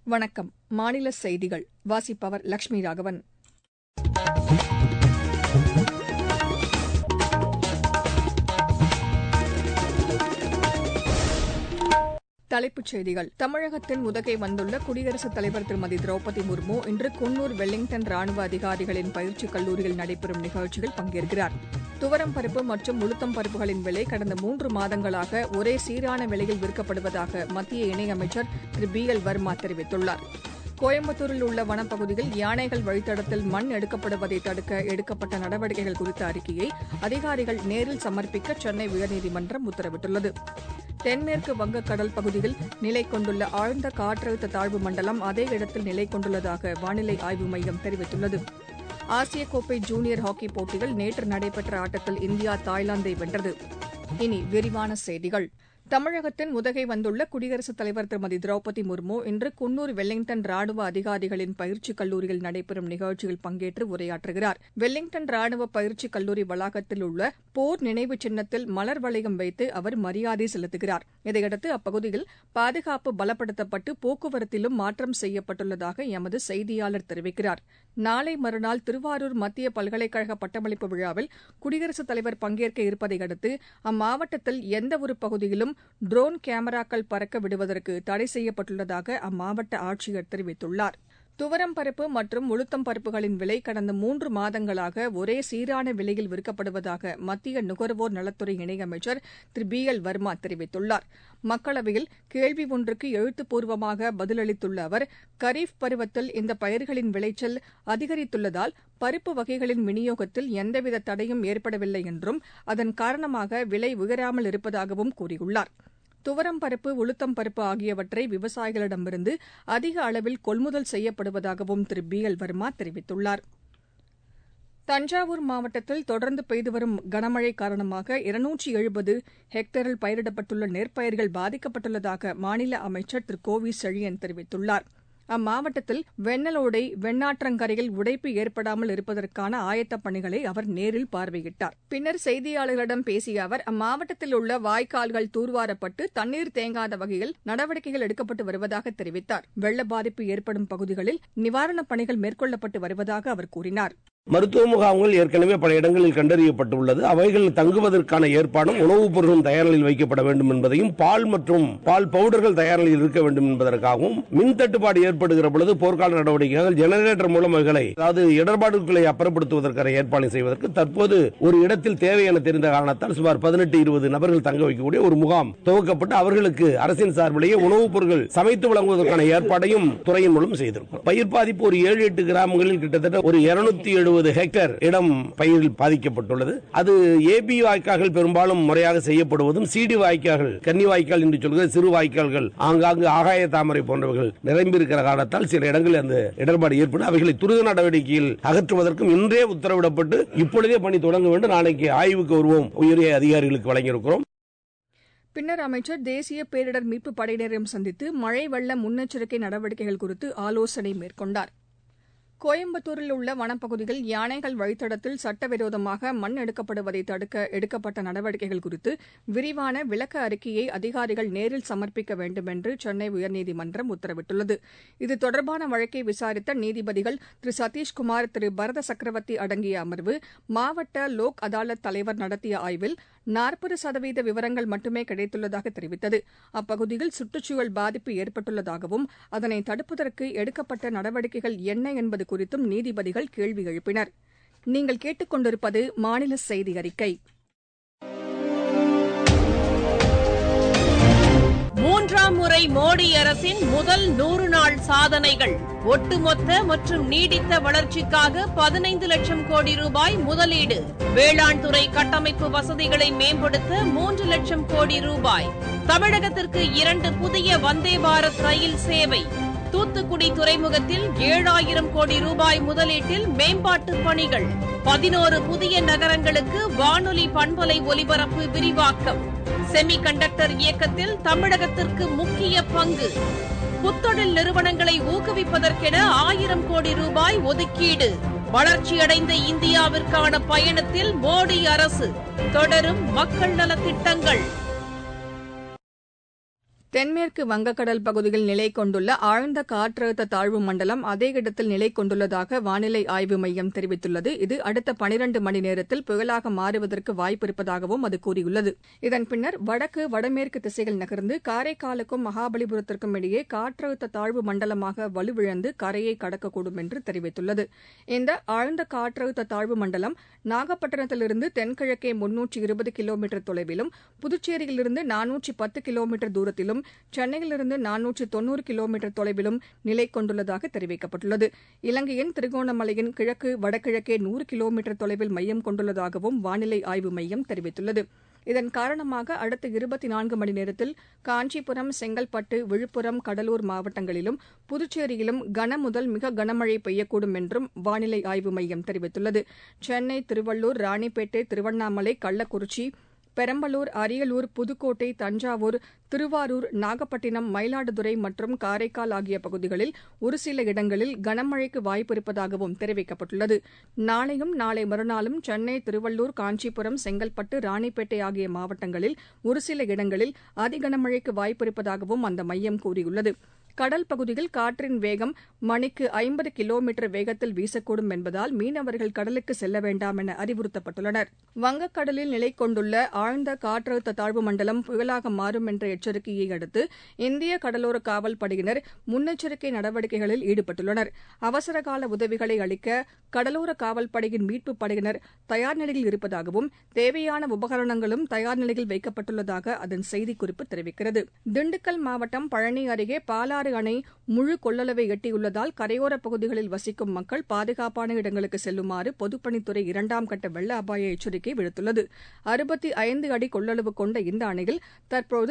வணக்கம். மாநில செய்திகள் வாசிப்பவர் லட்சுமி ராகவன். தலைப்புச் செய்திகள். தமிழகத்தின் உதகை வந்துள்ள குடியரசுத் தலைவர் திருமதி திரௌபதி முர்மு இன்று குன்னூர் வெலிங்டன் ராணுவ அதிகாரிகளின் பயிற்சிக் கல்லூரியில் நடைபெறும் நிகழ்ச்சியில் பங்கேற்கிறார். துவரம் பருப்பு மற்றும் உளுத்தம் பருப்புகளின் விலை கடந்த 3 மாதங்களாக ஒரே சீரான விலையில் விற்கப்படுவதாக மத்திய இணையமைச்சர் திரு பி.எல். வர்மா தெரிவித்துள்ளார். கோயம்புத்தூரில் உள்ள வனப்பகுதியில் யானைகள் வழித்தடத்தில் மண் எடுக்கப்படுவதை தடுக்க எடுக்கப்பட்ட நடவடிக்கைகள் குறித்த அறிக்கையை அதிகாரிகள் நேரில் சமர்ப்பிக்க சென்னை உயர்நீதிமன்றம் உத்தரவிட்டுள்ளது. தென்மேற்கு வங்கக்கடல் பகுதியில் நிலை கொண்டுள்ள ஆழ்ந்த காற்றழுத்த தாழ்வு மண்டலம் அதே இடத்தில் நிலை கொண்டுள்ளதாக வானிலை ஆய்வு மையம் தெரிவித்துள்ளது. ஆசிய கோப்பை ஜூனியர் ஹாக்கி போட்டியில் நேற்று நடைபெற்ற ஆட்டத்தில் இந்தியா தாய்லாந்தை வென்றது. இனி விரிவான செய்திகள். தமிழகத்தின் உதகை வந்துள்ள குடியரசுத் தலைவர் திருமதி திரௌபதி முர்மு இன்று குன்னூர் வெலிங்டன் ராணுவ அதிகாரிகளின் பயிற்சிக் கல்லூரியில் நடைபெறும் நிகழ்ச்சியில் பங்கேற்று உரையாற்றுகிறார். வெலிங்டன் ராணுவ பயிற்சிக் கல்லூரி வளாகத்தில் உள்ள போர் நினைவு சின்னத்தில் மலர் வளையம் வைத்து அவர் மரியாதை செலுத்துகிறார். இதையடுத்து அப்பகுதியில் பாதுகாப்பு பலப்படுத்தப்பட்டு போக்குவரத்திலும் மாற்றம் செய்யப்பட்டுள்ளதாக எமது செய்தியாளர் தெரிவிக்கிறார். நாளை மறுநாள் திருவாரூர் மத்திய பல்கலைக்கழக பட்டமளிப்பு விழாவில் குடியரசுத் தலைவர் பங்கேற்க இருப்பதையடுத்து அம்மாவட்டத்தில் எந்தவொரு பகுதியிலும் ட்ரோன் கேமராக்கள் பறக்க விடுவதற்கு தடை செய்யப்பட்டுள்ளதாக அம்மாவட்ட ஆட்சியர் தெரிவித்துள்ளார். துவரம் பருப்பு மற்றும் உளுத்தம் பருப்புகளின் விலை கடந்த 3 மாதங்களாக ஒரே சீரான விலையில் விற்கப்படுவதாக மத்திய நுகர்வோர் நலத்துறை இணையமைச்சர் திரு பி.எல். வர்மா தெரிவித்துள்ளார். மக்களவையில் கேள்வி ஒன்றுக்கு எழுத்துப்பூர்வமாக பதிலளித்துள்ள அவர், கரீப் பருவத்தில் இந்த பயிர்களின் விளைச்சல் அதிகரித்துள்ளதால் பருப்பு வகைகளின் விநியோகத்தில் எந்தவித தடையும் ஏற்படவில்லை என்றும் அதன் காரணமாக விலை உயராமல் இருப்பதாகவும் கூறியுள்ளார். துவரம் பருப்பு, உளுத்தம் பருப்பு ஆகியவற்றை விவசாயிகளிடமிருந்து அதிக அளவில் கொள்முதல் செய்யப்படுவதாகவும் திரு பி.எல். வர்மா தெரிவித்துள்ளார். தஞ்சாவூர் மாவட்டத்தில் தொடர்ந்து பெய்து வரும் கனமழை காரணமாக 270 ஹெக்டேரில் பயிரிடப்பட்டுள்ள நெற்பயிர்கள் பாதிக்கப்பட்டுள்ளதாக மாநில அமைச்சர் திரு கோவி செழியன் தெரிவித்துள்ளார். அம்மாவட்டத்தில் வெண்ணலோடை, வெண்ணாற்றங்கரையில் உடைப்பு ஏற்படாமல் இருப்பதற்கான ஆயத்தப் பணிகளை அவர் நேரில் பார்வையிட்டார். பின்னர் செய்தியாளர்களிடம் பேசிய அவர், அம்மாவட்டத்தில் உள்ள வாய்க்கால்கள் தூர்வாரப்பட்டு தண்ணீர் தேங்காத வகையில் நடவடிக்கைகள் எடுக்கப்பட்டு வருவதாக தெரிவித்தார். வெள்ள பாதிப்பு ஏற்படும் பகுதிகளில் நிவாரணப் பணிகள் மேற்கொள்ளப்பட்டு வருவதாக அவர் கூறினார். மருத்துவ முகாம்கள் ஏற்கனவே பல இடங்களில் கண்டறியப்பட்டுள்ளது. அவைகள் தங்குவதற்கான ஏற்பாடும் உணவுப் பொருளும் தயாரில் வைக்கப்பட வேண்டும் என்பதையும், பால் மற்றும் பால் பவுடர்கள் தயாரில் இருக்க வேண்டும் என்பதற்காகவும், மின் தட்டுப்பாடு ஏற்படுகிற பொழுது போர்க்கால நடவடிக்கைகள் ஜெனரேட்டர் மூலம் அவைகளை, அதாவது இடர்பாடுகளை அப்புறப்படுத்துவதற்கான ஏற்பாடு செய்வதற்கு தற்போது ஒரு இடத்தில் தேவை என தெரிந்த காரணத்தால் சுமார் 18-20 நபர்கள் தங்க வைக்கக்கூடிய ஒரு முகாம் துவக்கப்பட்டு அவர்களுக்கு அரசின் சார்பிலேயே உணவுப் பொருட்கள் சமைத்து வழங்குவதற்கான ஏற்பாடையும் துறையின் மூலம் செய்திருக்கிறோம். பயிர் பாதிப்பு ஒரு 7-8 கிராமங்களில் கிட்டத்தட்ட ஒரு 270 ஹெக்டேர் இடம் பயிரில் பாதிக்கப்பட்டுள்ளது. அது ஏபி வாய்க்கால்கள் பெரும்பாலும் முறையாக செய்யப்படுவதும், சிடி வாய்க்கால்கள், கன்னி வாய்க்கால் என்று சொல்கிற சிறு வாய்க்கால்கள், ஆங்காங்கு ஆகாய தாமரை போன்றவர்கள் நிரம்பியிருக்கிற காரணத்தால் சில இடங்களில் அந்த இடர்பாடு ஏற்படும். அவைகளை துரித நடவடிக்கையில் அகற்றுவதற்கும் இன்றே உத்தரவிடப்பட்டு இப்பொழுதே பணி தொடங்க வேண்டும். நாளைக்கு ஆய்வுக்கு வருவோம், உயரிய அதிகாரிகளுக்கு வழங்கியிருக்கிறோம். பின்னர் அமைச்சர் தேசிய பேரிடர் மீட்பு படையினரையும் சந்தித்து மழை வெள்ள முன்னெச்சரிக்கை நடவடிக்கைகள் குறித்து ஆலோசனை மேற்கொண்டார். கோயம்புத்தூரில் உள்ள வனப்பகுதியில் யானைகள் வழித்தடத்தில் சட்டவிரோதமாக மண் எடுக்கப்படுவதை தடுக்க எடுக்கப்பட்ட நடவடிக்கைகள் குறித்து விரிவான விளக்க அறிக்கையை அதிகாரிகள் நேரில் சமர்ப்பிக்க வேண்டும் என்று சென்னை உயர்நீதிமன்றம் உத்தரவிட்டுள்ளது. இது தொடர்பான வழக்கை விசாரித்த நீதிபதிகள் திரு சதீஷ்குமார், திரு பரத சக்கரவர்த்தி அடங்கிய அமர்வு மாவட்ட லோக் அதாலத் தலைவர் நடத்திய ஆய்வில் 40% விவரங்கள் மட்டுமே கிடைத்துள்ளதாக தெரிவித்தது. அப்பகுதியில் சுற்றுச்சூழல் பாதிப்பு ஏற்பட்டுள்ளதாகவும் அதனை தடுப்பதற்கு எடுக்கப்பட்ட நடவடிக்கைகள் என்ன என்பது குறித்தும் நீதிபதிகள் கேள்வி எழுப்பினர். நீங்கள் கேட்டுக் கொண்டிருப்பது மாநில செய்தி அறிக்கை. மூன்றாம் முறை மோடி அரசின் முதல் 100 நாள் சாதனைகள். ஒட்டுமொத்த மற்றும் நீடித்த வளர்ச்சிக்காக 15 லட்சம் கோடி ரூபாய் முதலீடு. வேளாண் துறை கட்டமைப்பு வசதிகளை மேம்படுத்த 3 லட்சம் கோடி ரூபாய். தமிழகத்திற்கு 2 புதிய வந்தே பாரத் ரயில் சேவை. தூத்துக்குடி துறைமுகத்தில் 7000 கோடி ரூபாய் முதலீட்டில் மேம்பாட்டு பணிகள். 11 புதிய நகரங்களுக்கு வானொலி பண்பலை ஒலிபரப்பு விரிவாக்கம். செமி கண்டக்டர் இயக்கத்தில் தமிழகத்திற்கு முக்கிய பங்கு. புத்தொழில் நிறுவனங்களை ஊக்குவிப்பதற்கென 1000 கோடி ரூபாய் ஒதுக்கீடு. வளர்ச்சியடைந்த இந்தியாவிற்கான பயணத்தில் மோடி அரசு. தொடரும் மக்கள் நலத் திட்டங்கள். தென்மேற்கு வங்கக்கடல் பகுதியில் நிலை கொண்டுள்ள ஆழ்ந்த காற்றழுத்த தாழ்வு மண்டலம் அதே இடத்தில் நிலை கொண்டுள்ளதாக வானிலை ஆய்வு மையம் தெரிவித்துள்ளது. இது அடுத்த 12 மணி நேரத்தில் புயலாக மாறுவதற்கு வாய்ப்பு இருப்பதாகவும் அது கூறியுள்ளது. இதன் பின்னர் வடக்கு வடமேற்கு திசையில் நகர்ந்து காரைக்காலுக்கும் மகாபலிபுரத்திற்கும் இடையே காற்றழுத்த தாழ்வு மண்டலமாக வலுவிழந்து கரையை கடக்கக்கூடும் என்று தெரிவித்துள்ளது. இந்த ஆழ்ந்த காற்றழுத்த தாழ்வு மண்டலம் நாகப்பட்டினத்திலிருந்து தென்கிழக்கே 320 கிலோமீட்டர் தொலைவிலும், புதுச்சேரியிலிருந்து 410 கிலோமீட்டர் தூரத்திலும், சென்னையிலிருந்து 490 கிலோமீட்டர் தொலைவிலும் நிலை கொண்டுள்ளதாக தெரிவிக்கப்பட்டுள்ளது. இலங்கையின் திரிகோணமலையின் கிழக்கு வடகிழக்கே 100 கிலோமீட்டர் தொலைவில் மையம் கொண்டுள்ளதாகவும் வானிலை ஆய்வு மையம் தெரிவித்துள்ளது. இதன் காரணமாக அடுத்த 24 மணி நேரத்தில் காஞ்சிபுரம், செங்கல்பட்டு, விழுப்புரம், கடலூர் மாவட்டங்களிலும், புதுச்சேரியிலும் கனமுதல் மிக கனமழை பெய்யக்கூடும் என்றும் வானிலை ஆய்வு மையம் தெரிவித்துள்ளது. சென்னை, திருவள்ளூர், ராணிப்பேட்டை, திருவண்ணாமலை, கள்ளக்குறிச்சி, பெரம்பலூர், அரியலூர், புதுக்கோட்டை, தஞ்சாவூர், திருவாரூர், நாகப்பட்டினம், மயிலாடுதுறை மற்றும் காரைக்கால் ஆகிய பகுதிகளில் ஒரு சில இடங்களில் கனமழைக்கு வாய்ப்பு இருப்பதாகவும் தெரிவிக்கப்பட்டுள்ளது. நாளையும் நாளை மறுநாளும் சென்னை, திருவள்ளூர், காஞ்சிபுரம், செங்கல்பட்டு, ராணிப்பேட்டை ஆகிய மாவட்டங்களில் ஒரு சில இடங்களில் அதிகனமழைக்கு வாய்ப்பு இருப்பதாகவும் அந்த மையம் கூறியுள்ளது. கடல் பகுதியில் காற்றின் வேகம் மணிக்கு 50 கிலோமீட்டர் வேகத்தில் வீசக்கூடும் என்பதால் மீனவர்கள் கடலுக்கு செல்ல வேண்டாம் என அறிவுறுத்தப்பட்டுள்ளனர். வங்கக்கடலில் நிலை கொண்டுள்ள ஆழ்ந்த காற்றழுத்த தாழ்வு மண்டலம் புயலாக மாறும் என்ற எச்சரிக்கையை அடுத்து இந்திய கடலோர காவல் படையினர் முன்னெச்சரிக்கை நடவடிக்கைகளில் ஈடுபட்டுள்ளனர். அவசரகால உதவிகளை அளிக்க கடலோர காவல் படையின் மீட்புப் படையினர் தயார் நிலையில் இருப்பதாகவும் தேவையான உபகரணங்களும் தயார் நிலையில் வைக்கப்பட்டுள்ளதாக அதன் செய்திக்குறிப்பு தெரிவிக்கிறது. திண்டுக்கல் மாவட்டம் பழனி அருகே பாலாறு அணை முழு கொள்ளளவை எட்டியுள்ளதால் கரையோரப் பகுதிகளில் வசிக்கும் மக்கள் பாதுகாப்பான இடங்களுக்கு செல்லுமாறு பொதுப்பணித்துறை 2ஆம் கட்ட வெள்ள அபாய எச்சரிக்கை விடுத்துள்ளது. 65 அடி கொள்ளளவு கொண்ட இந்த அணையில் தற்போது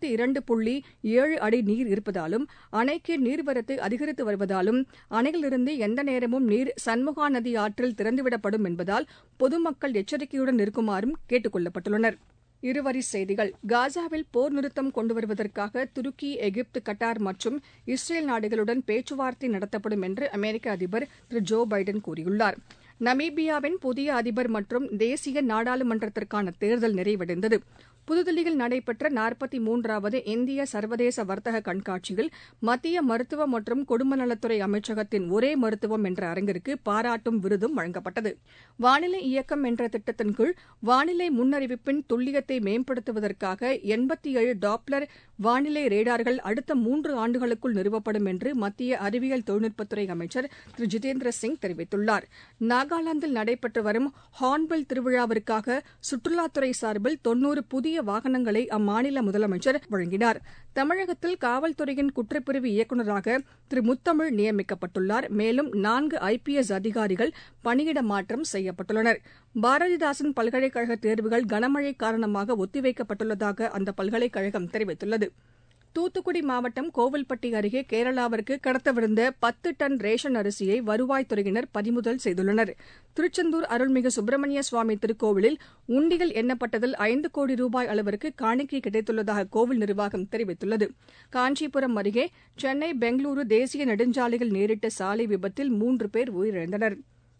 62.7 அடி நீர் இருப்பதாலும் அணைக்கு நீர்வரத்து அதிகரித்து வருவதாலும் அணையிலிருந்து எந்த நேரமும் நீர் சண்முகா நதி ஆற்றில் திறந்துவிடப்படும் என்பதால் பொதுமக்கள் எச்சரிக்கையுடன் இருக்குமாறும் கேட்டுக் கொள்ளப்பட்டுள்ளனர். இருவரி செய்திகள். காசாவில் போர் நிறுத்தம் கொண்டுவருவதற்காக துருக்கி, எகிப்து, கட்டார் மற்றும் இஸ்ரேல் நாடுகளுடன் பேச்சுவார்த்தை நடத்தப்படும் என்று அமெரிக்க அதிபர் திரு ஜோ பைடன் கூறியுள்ளார். நமீபியாவின் புதிய அதிபர் மற்றும் தேசிய நாடாளுமன்றத்திற்கான தேர்தல் நிறைவடைந்தது. புதுதில்லியில் நடைபெற்ற 43வது இந்திய சர்வதேச வர்த்தக கண்காட்சியில் மத்திய மருத்துவ மற்றும் குடும்ப நலத்துறை அமைச்சகத்தின் ஒரே மருத்துவம் என்ற அரங்கிற்கு பாராட்டும் விருதும் வழங்கப்பட்டது. வானிலை இயக்கம் என்ற திட்டத்தின் கீழ் வானிலை முன்னறிவிப்பின் துல்லியத்தை மேம்படுத்துவதற்காக 87 டாப்ளர் வானிலை ரேடார்கள் அடுத்த 3 ஆண்டுகளுக்குள் நிறுவப்படும் என்று மத்திய அறிவியல் தொழில்நுட்பத்துறை அமைச்சர் திரு ஜிதேந்திர சிங் தெரிவித்துள்ளார். நாகாலாந்தில் நடைபெற்று வரும் ஹார்ன்பில் திருவிழாவிற்காக சுற்றுலாத்துறை சார்பில் 90 புதிய வாகனங்களை அம்மாநில முதலமைச்சர் வழங்கினார். தமிழகத்தில் காவல்துறையின் குற்றப்பிரிவு இயக்குநராக திரு முத்தமிழ் நியமிக்கப்பட்டுள்ளார். மேலும் 4 IPS அதிகாரிகள் பணியிட மாற்றம் செய்யப்பட்டுள்ளனர். பாரதிதாசன் பல்கலைக்கழக தேர்வுகள் கனமழை காரணமாக ஒத்திவைக்கப்பட்டுள்ளதாக அந்த பல்கலைக்கழகம் தெரிவித்துள்ளது. தூத்துக்குடி மாவட்டம் கோவில்பட்டி அருகே கேரளாவிற்கு கடத்தவிருந்த 10 டன் ரேஷன் அரிசியை வருவாய்த்துறையினர் பறிமுதல் செய்துள்ளனர். திருச்செந்தூர் அருள்மிகு சுப்பிரமணிய சுவாமி திருக்கோவிலில் உண்டியல் எண்ணப்பட்டதில் 5 கோடி ரூபாய் அளவிற்கு காணிக்கை கிடைத்துள்ளதாக கோவில் நிர்வாகம் தெரிவித்துள்ளது. காஞ்சிபுரம் அருகே சென்னை பெங்களூரு தேசிய நெடுஞ்சாலையில் நேரிட்ட சாலை விபத்தில் 3 பேர் உயிரிழந்தனர்.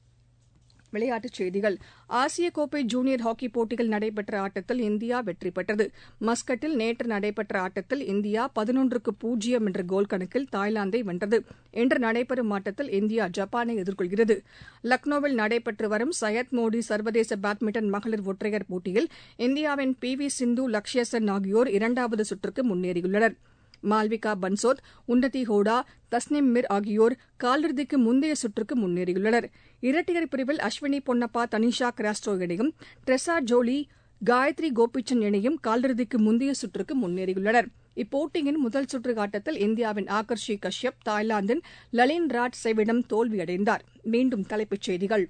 விளையாட்டுச் செய்திகள். ஆசிய கோப்பை ஜூனியர் ஹாக்கி போட்டியில் நடைபெற்ற ஆட்டத்தில் இந்தியா வெற்றி பெற்றது. மஸ்கட்டில் நேற்று நடைபெற்ற ஆட்டத்தில் இந்தியா 11-0 என்ற கோல் கணக்கில் தாய்லாந்தை வென்றது. இன்று நடைபெறும் ஆட்டத்தில் இந்தியா ஜப்பானை எதிர்கொள்கிறது. லக்னோவில் நடைபெற்று வரும் சையத் மோடி சர்வதேச பேட்மிண்டன் மகளிர் ஒற்றையர் போட்டியில் இந்தியாவின் PV சிந்து, லக்ஷ்யா சென் ஆகியோர் 2வது சுற்றுக்கு முன்னேறியுள்ளனர். மால்விகா பன்சோத், உன்னதி ஹோடா, தஸ்னிம் மிர் ஆகியோர் காலிறுதிக்கு முந்தைய சுற்றுக்கு முன்னேறியுள்ளனர். இரட்டையர் பிரிவில் அஸ்வினி பொன்னப்பா, தனிஷா கிராஸ்டோ இணையும், ட்ரெசா ஜோலி, காயத்ரி கோபிச்சந்த் இணையும் காலிறுதிக்கு முந்தைய சுற்றுக்கு முன்னேறியுள்ளனர். இப்போட்டியின் முதல் சுற்று ஆட்டத்தில் இந்தியாவின் ஆகர்ஷி கஷ்யப் தாய்லாந்தின் லலின் ராட் செவிடம் தோல்வியடைந்தார். மீண்டும் தலைப்புச் செய்திகள்.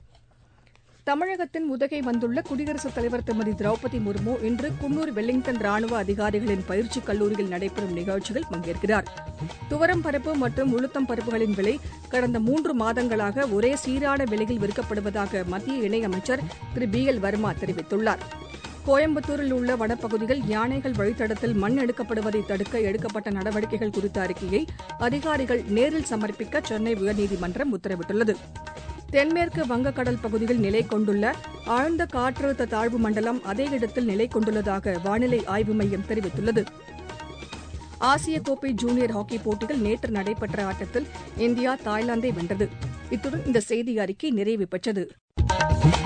தமிழகத்தின் உதகை வந்துள்ள குடியரசுத் தலைவர் திருமதி திரௌபதி முர்மு இன்று குன்னூர் வெல்லிங்டன் ராணுவ அதிகாரிகளின் பயிற்சிக் கல்லூரியில் நடைபெறும் நிகழ்ச்சியில் பங்கேற்கிறார். துவரம் பருப்பு மற்றும் உளுத்தம் பருப்புகளின் விலை கடந்த 3 மாதங்களாக ஒரே சீரான விலையில் விற்கப்படுவதாக மத்திய இணையமைச்சர் திரு BL வர்மா தெரிவித்துள்ளார். கோயம்புத்தூரில் உள்ள வனப்பகுதியில் யானைகள் வழித்தடத்தில் மண் எடுக்கப்படுவதை தடுக்க எடுக்கப்பட்ட நடவடிக்கைகள் குறித்த அறிக்கையை அதிகாரிகள் நேரில் சமர்ப்பிக்க சென்னை உயர்நீதிமன்றம் உத்தரவிட்டுள்ளது. தென்மேற்கு வங்கக்கடல் பகுதியில் நிலை கொண்டுள்ள ஆழ்ந்த காற்றழுத்த தாழ்வு மண்டலம் அதே இடத்தில் நிலை கொண்டுள்ளதாக வானிலை ஆய்வு மையம் தெரிவித்துள்ளது. ஆசிய கோப்பை ஜூனியர் ஹாக்கி போட்டியில் நேற்று நடைபெற்ற ஆட்டத்தில் இந்தியா தாய்லாந்தை வென்றது. இத்துடன் இந்த செய்தி அறிக்கை நிறைவு பெற்றது.